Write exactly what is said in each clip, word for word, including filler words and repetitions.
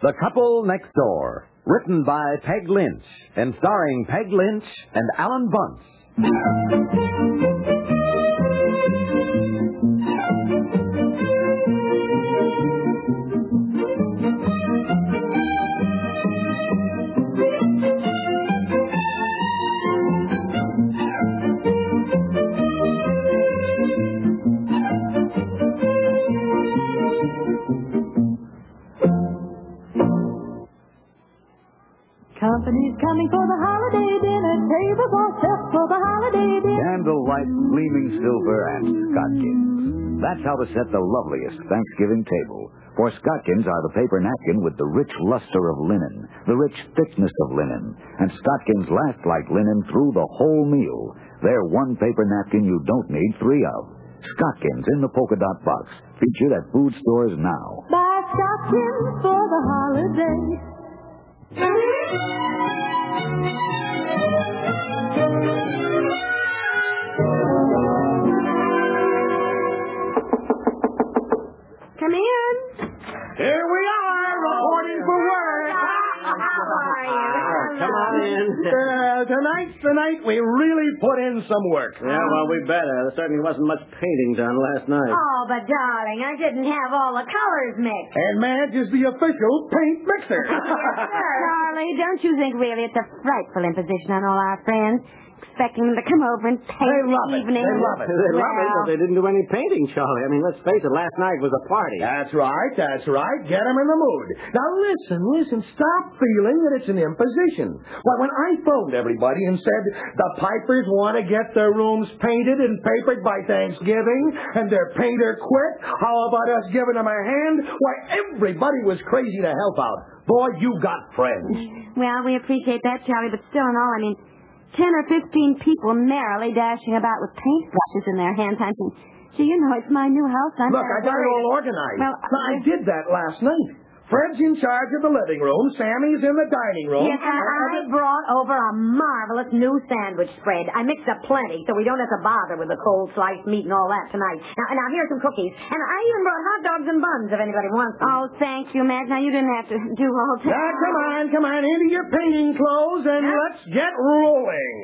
The Couple Next Door, written by Peg Lynch and starring Peg Lynch and Alan Bunce. Company's coming for the holiday dinner. Tables all set for the holiday dinner. Candlelight, gleaming silver, and Scotkins. That's how to set the loveliest Thanksgiving table. For Scotkins are the paper napkin with the rich luster of linen, the rich thickness of linen. And Scotkins last like linen through the whole meal. They're one paper napkin you don't need three of. Scotkins in the polka dot box. Featured at food stores now. Buy Scotkins for the holiday. Come in. Here we are, reporting for work. How are you? Come on in. Uh, tonight's the night we really put in some work. Yeah, well, we better. There certainly wasn't much painting done last night. Oh, but darling, I didn't have all the colors mixed. And Madge is the official paint mixer. Charlie, don't you think really it's a frightful imposition on all our friends? Expecting them to come over and paint They in the love it. evening. They love it. They well, love it, but they didn't do any painting, Charlie. I mean, let's face it, last night was a party. That's right, that's right. Get them in the mood. Now listen, listen, stop feeling that it's an imposition. Why, when I phoned everybody and said the Pipers want to get their rooms painted and papered by Thanksgiving, and their painter quit, how about us giving them a hand? Why, everybody was crazy to help out. Boy, you got friends. Well, we appreciate that, Charlie, but still and all, I mean, ten or fifteen people merrily dashing about with paintbrushes in their hands. I think, gee, you know, it's my new house. I'm Look, I got it all organized. Well, now, I did that last night. Fred's in charge of the living room. Sammy's in the dining room. Yes, and I brought over a marvelous new sandwich spread. I mixed up plenty, so we don't have to bother with the cold sliced meat and all that tonight. Now, now here's some cookies. And I even brought hot dogs and buns if anybody wants them. Oh, thank you, Madge. Now, you didn't have to do all that. Now, come on, come on, into your painting clothes, and huh? let's get rolling.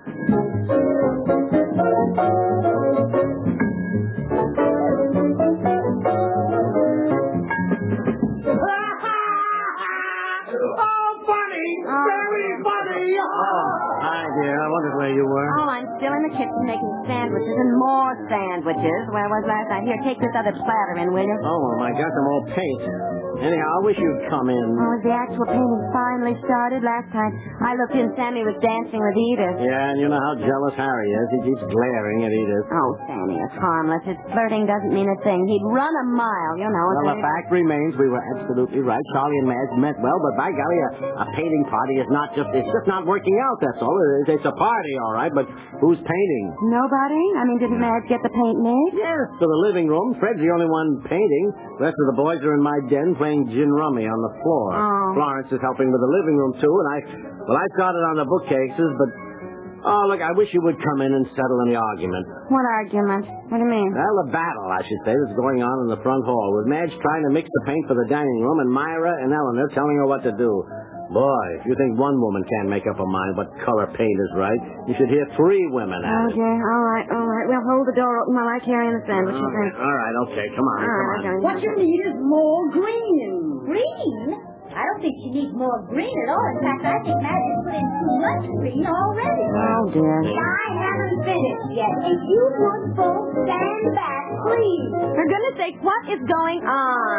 Very funny! Oh, hi, dear. I wondered where you were. Oh, I'm still in the kitchen making sandwiches and more sandwiches. Where was last night? Here, take this other platter in, will you? Oh, my gosh, I'm all paint. Anyhow, I wish you'd come in. Oh, the actual painting finally started last time. I looked in, Sammy was dancing with Edith. Yeah, and you know how jealous Harry is. He keeps glaring at Edith. Oh, Sammy is harmless. His flirting doesn't mean a thing. He'd run a mile, you know. Well, the fact remains we were absolutely right. Charlie and Madge meant well, but by golly, a, a painting party is not just, it's just not working out, that's all. It's, it's a party, all right, but who's painting? Nobody? I mean, didn't Madge get the paint mixed? Yes, for the living room. Fred's the only one painting. The rest of the boys are in my den playing gin rummy on the floor. Oh. Florence is helping with the living room, too, and I, well, I started on the bookcases, but, oh, look, I wish you would come in and settle any argument. What argument? What do you mean? Well, the battle, I should say, that's going on in the front hall, with Madge trying to mix the paint for the dining room and Myra and Eleanor telling her what to do. Boy, if you think one woman can't make up her mind what color paint is right, you should hear three women at it. Okay, all right, all right. Well, hold the door open while I carry in the sandwiches. All right, all right, okay, come on, All come right, on. okay. What you need is more green. Green? I don't think she needs more green at all. In fact, I think Madge has put in too much green already. Oh, dear. I haven't finished yet. If you would both stand back, please. For goodness sake, what is going on?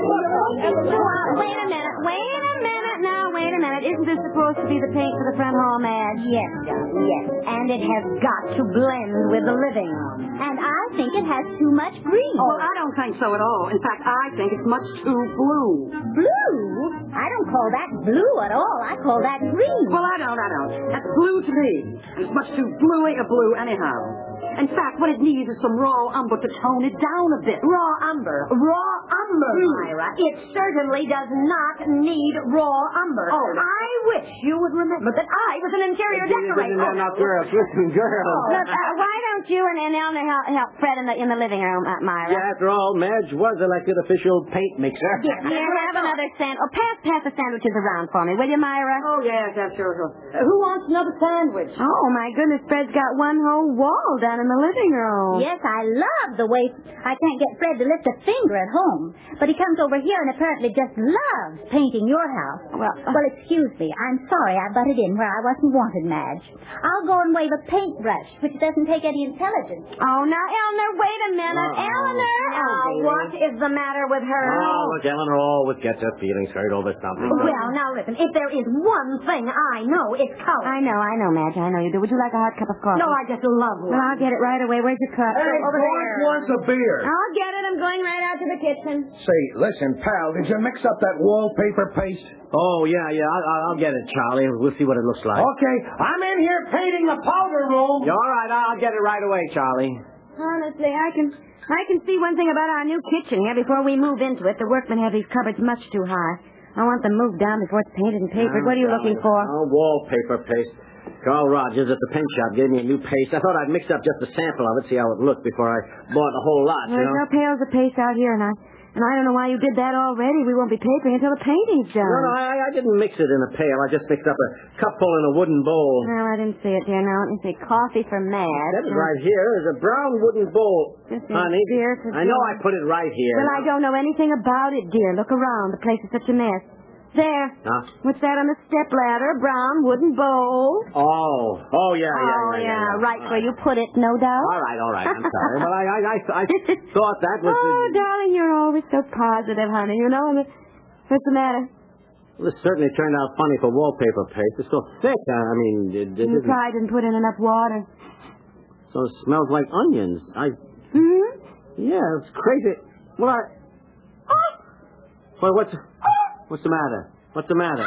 Wait a minute, wait a minute now, wait a minute. Isn't this supposed to be the paint for the front hall, Madge? Yes, darling, yes. And it has got to blend with the living room. And I think it has too much green. Oh, I don't think so at all. In fact, I think it's much too blue. Blue? I don't call that blue at all. I call that green. Well, I don't, I don't. That's blue to me. It's much too bluey a blue anyhow. In fact, what it needs is some raw umber to tone it down a bit. Raw umber. Raw umber, Mm. Myra. It certainly does not need raw umber. Oh, I wish you would remember that I was an interior decorator. No, no, girls, listen, girls. Look, uh, why don't you and, and Eleanor help, help Fred in the, in the living room, uh, Myra? Yeah, after all, Madge was elected official paint mixer. Here, have another sand. Oh, pass, pass the sandwiches around for me, will you, Myra? Oh, yes, yes, sure, sure. Uh, who wants another sandwich? Oh, my goodness, Fred's got one whole wall down in the living room. Yes, I love the way I can't get Fred to lift a finger at home. But he comes over here and apparently just loves painting your house. Well, uh, well, excuse me. I'm sorry I butted in where I wasn't wanted, Madge. I'll go and wave a paintbrush, which doesn't take any intelligence. Oh, now, Eleanor, wait a minute. Uh-oh. Eleanor! Oh, Oh, baby. what is the matter with her? Oh, look, Eleanor always gets her feelings hurt over something. Well, now, listen, if there is one thing I know, it's color. I know, I know, Madge, I know you do. Would you like a hot cup of coffee? No, I just love one. Well, I'll get it right away. Where's your cup? Hey, Over George there. wants a beer. I'll get it. I'm going right out to the kitchen. Say, listen, pal, did you mix up that wallpaper paste? Oh, yeah, yeah, I'll, I'll get it, Charlie. We'll see what it looks like. Okay, I'm in here painting the powder room. Yeah, all right, I'll get it right away, Charlie. Honestly, I can I can see one thing about our new kitchen here. Before we move into it, the workmen have these cupboards much too high. I want them moved down before it's painted and papered. What are you looking for? Oh, wallpaper paste. Carl Rogers at the paint shop gave me a new paste. I thought I'd mix up just a sample of it, see how it looked before I bought the whole lot, you There's know? no pails of paste out here, and I and I don't know why you did that already. We won't be papering until the painting's done. No, no, I, I didn't mix it in a pail. I just mixed up a cupful in a wooden bowl. Well, I didn't see it, dear. Now, let me see. Coffee for Mad. That is right here. There's a brown wooden bowl. This is Honey, beer for I know John. I put it right here. Well, I don't know anything about it, dear. Look around. The place is such a mess. There. Huh? What's that on the step ladder? Brown wooden bowl. Oh, oh, yeah, yeah, Oh, yeah, yeah, yeah, yeah. right where you put it, no doubt. All right, all right. I'm sorry. Well, I, I, I, I thought that was... Oh, the... darling, you're always so positive, honey. You know, what's the matter? Well, this certainly turned out funny for wallpaper paste. It's so thick. I, I mean, it, it You isn't... probably didn't put in enough water. So it smells like onions. I... Hmm? Yeah, it's crazy. Well, I... Well, what's... What's the matter? What's the matter?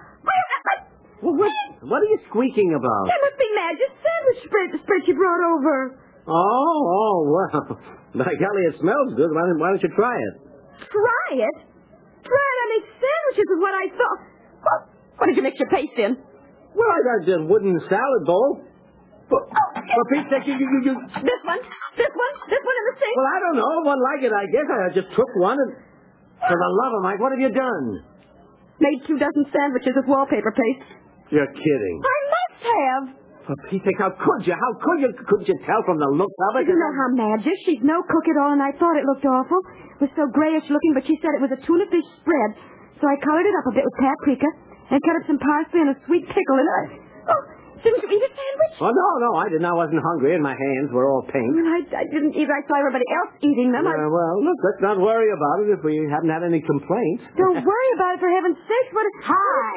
Well, what, what are you squeaking about? That must be Madge's sandwich spread, the spread she brought over. Oh, oh, well. By golly, it smells good. Why don't, why don't you try it? Try it? Try it. I make sandwiches is what I thought. What, what did you mix your paste in? Well, I got a wooden salad bowl. For, for Pete's sake, you, you, you, you... This one? This one? This one in the sink? Well, I don't know. One like it, I guess. I just took one and... For the love of Mike, what have you done? Made two dozen sandwiches with wallpaper paste. You're kidding. I must have. For Pete's sake, how could you? How could you? Couldn't you tell from the looks of it? You know how Madge is. She's no cook at all, and I thought it looked awful. It was so grayish looking, but she said it was a tuna fish spread. So I colored it up a bit with paprika and cut up some parsley and a sweet pickle. And I... Oh, didn't you eat a sandwich? Oh, no, no, I didn't. I wasn't hungry, and my hands were all pink. Well, I, I didn't either. I saw everybody else eating them. Uh, I... well, look, let's not worry about it if we haven't had any complaints. Don't worry about it, for heaven's sake. What? Hi.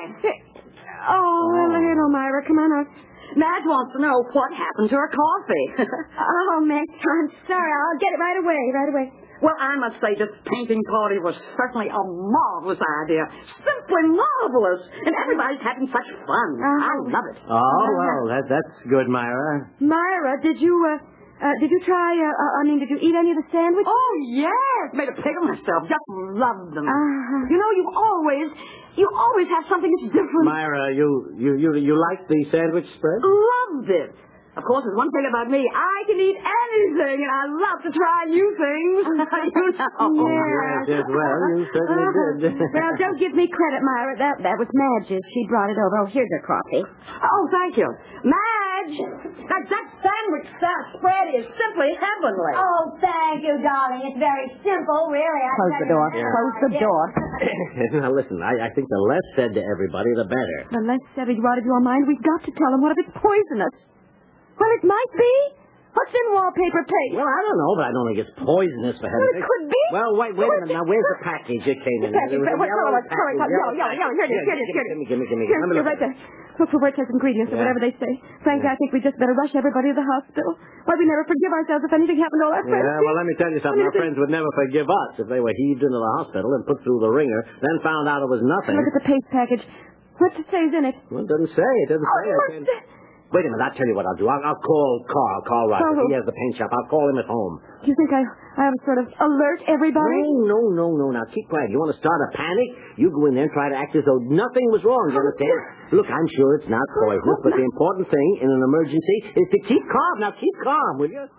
Oh, well, here, no, Myra. Come on out. Madge wants to know what happened to her coffee. Oh, Max, I'm sorry. I'll get it right away, right away. Well, I must say this painting party was certainly a marvelous idea. Simply marvelous. And everybody's having such fun. Uh-huh. I love it. Oh, well, that, that's good, Myra. Myra, did you, uh, uh, did you try, uh, uh, I mean, did you eat any of the sandwiches? Oh, yes. Made a pig of myself. Just loved them. Uh-huh. You know, you always, you always have something that's different. Myra, you, you, you, you like the sandwich spread? Loved it. Of course, there's one thing about me. I can eat anything, and I love to try new things. you know. Yes, yes, well, you certainly did. Well, don't give me credit, Myra. That that was Madge's. She brought it over. Oh, here's her coffee. Oh, thank you. Madge, that, that sandwich that spread is simply heavenly. Oh, thank you, darling. It's very simple, really. I Close the door. Yeah. Close the door. Now, listen, I, I think the less said to everybody, the better. The less said out of your mind, we've got to tell them. What if it's poisonous? Well, it might be. What's in wallpaper paste? Well, I don't know, but I don't think it's poisonous for heaven's Well, it sake. could be. Well, wait, wait a minute. Now, where's the package it came in? Package, There was a what yellow color was it? Color, package, color, yellow, yellow, yellow. Here it is, here it is, here it is. Gimme, gimme, gimme, gimme. Here, Let me here, look right at it. there. Look for where it says ingredients or Yeah. whatever they say. Frankly, I think we just better rush everybody to the hospital. Why, we never forgive ourselves if anything happened to all our friends. Yeah, well, let me tell you something. Our friends would never forgive us if they were heaved into the hospital and put through the ringer, then found out it was nothing. Look at the paste package. What's it say is in it? Well, it doesn't say. It doesn't Oh, say. it I must can't... say, Wait a minute, I'll tell you what I'll do. I'll, I'll call Carl, Carl Rogers. Carl, He has the paint shop. I'll call him at home. Do you think I, I ought to sort of alert everybody? No, no, no, no. Now, keep quiet. You want to start a panic? You go in there and try to act as though nothing was wrong, you understand? Look, I'm sure it's not poisonous, but the important thing in an emergency is to keep calm. Now, keep calm, will you?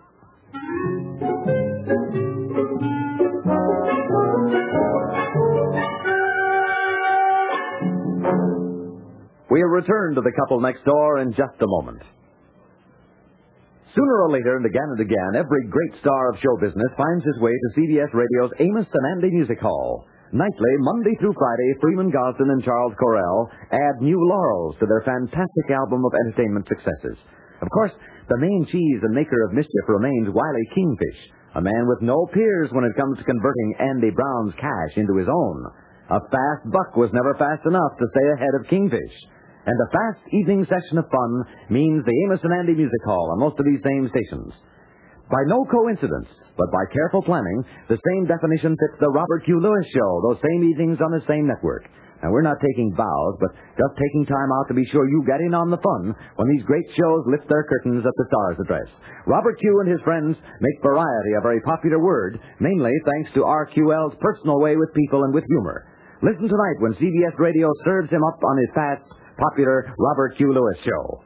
We'll return to the couple next door in just a moment. Sooner or later, and again and again, every great star of show business finds his way to C B S Radio's Amos and Andy Music Hall. Nightly, Monday through Friday, Freeman Gosden and Charles Correll add new laurels to their fantastic album of entertainment successes. Of course, the main cheese and maker of mischief remains Wiley Kingfish, a man with no peers when it comes to converting Andy Brown's cash into his own. A fast buck was never fast enough to stay ahead of Kingfish. And a fast evening session of fun means the Amos and Andy Music Hall on most of these same stations. By no coincidence, but by careful planning, the same definition fits the Robert Q. Lewis Show, those same evenings on the same network. Now, we're not taking vows, but just taking time out to be sure you get in on the fun when these great shows lift their curtains at the Star's address. Robert Q. and his friends make variety a very popular word, mainly thanks to R Q L's personal way with people and with humor. Listen tonight when C B S Radio serves him up on his fast, popular Robert Q. Lewis Show.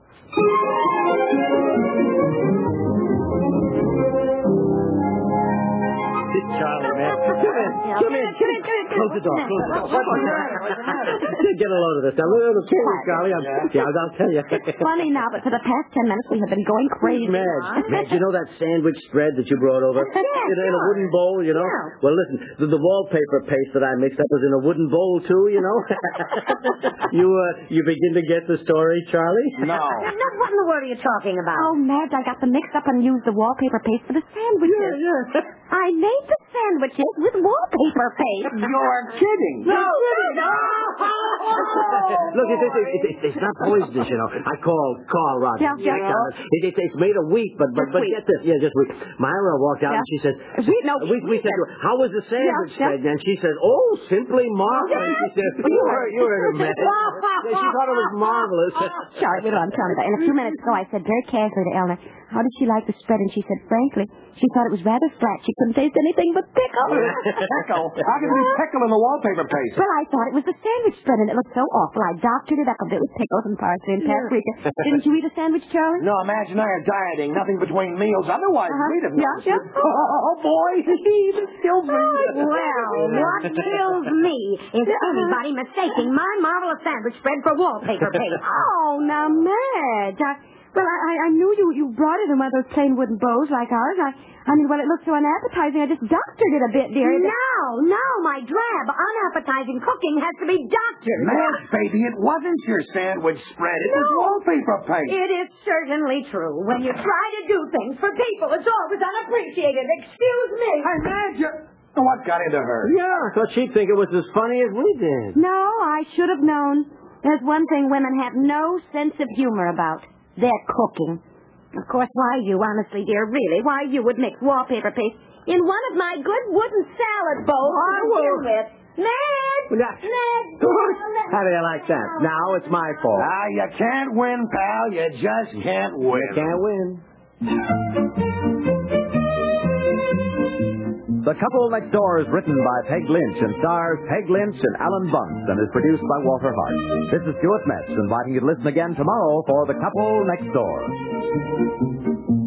Charlie, man. Come in. Come in. Come in. Close the door. Close the door. What's the matter? Get a load of this. Now, little kid, Charlie. I'm, yeah, I'll tell you. It's funny now, but for the past ten minutes we have been going crazy. Madge, Madge, you know that sandwich spread that you brought over? Yes, in, in a sure. wooden bowl, you know? Yeah. Well, listen, the, the wallpaper paste that I mixed up was in a wooden bowl, too, you know? you, uh, you begin to get the story, Charlie? No. Now, what in the world are you talking about? Oh, Madge, I got them mixed up and used the wallpaper paste for the sandwiches. Yeah, yeah. I made the sandwiches with wallpaper paste. You're kidding. No, no. Look, it, it, it, it, it's not poisonous, you know. I called Carl Rogers. Yeah, yeah. It, it, it's made of wheat, but but, Just but wheat. get this. Yeah, just wheat. Myra walked out Yeah. and she said, Wheat, no, we, we said, to her, how was the sandwich Yeah, yeah. spread? And she said, oh, simply marvelous. She said, you heard, you heard her, man. She thought it was marvelous. Charlie, you know what I'm telling you. And a few minutes ago, I said very carefully to Eleanor, how did she like the spread? And she said, frankly, she thought it was rather flat. She couldn't taste anything but pickle. Pickle? How can we pickle in the wallpaper paste? Well, I thought it was the sandwich spread, and it looked so awful. I doctored it up a bit with pickles and parsley and paprika. Didn't you eat a sandwich, Charlie? No, imagine I are dieting. Nothing between meals. Otherwise, Uh-huh. we'd have Yeah, yeah. Oh, boy. It kills me. Well, what kills me is anybody mistaking my marvelous sandwich spread for wallpaper paste. Oh, now, Madge. I, well, I, I I knew you, you brought it in one of those plain wooden bowls like ours. I, I mean, well, it looked so unappetizing, I just doctored it a bit, dearie. No, no, my drab, unappetizing cooking has to be doctored. Madge, baby, it wasn't your sandwich spread. It was wallpaper paste. It is certainly true. When you try to do things for people, it's always unappreciated. Excuse me. Hey, Madge, you- what got into her? Yeah, I thought she'd think it was as funny as we did. No, I should have known. There's one thing women have no sense of humor about. Their cooking. Of course, why you, honestly, dear, really, why you would mix wallpaper paste in one of my good wooden salad bowls to begin with. Ned! Yeah. Ned! How do you like that? Now it's my fault. Ah, you can't win, pal. You just can't win. You can't win. The Couple Next Door is written by Peg Lynch and stars Peg Lynch and Alan Bunce and is produced by Walter Hart. This is Stuart Metz inviting you to listen again tomorrow for The Couple Next Door.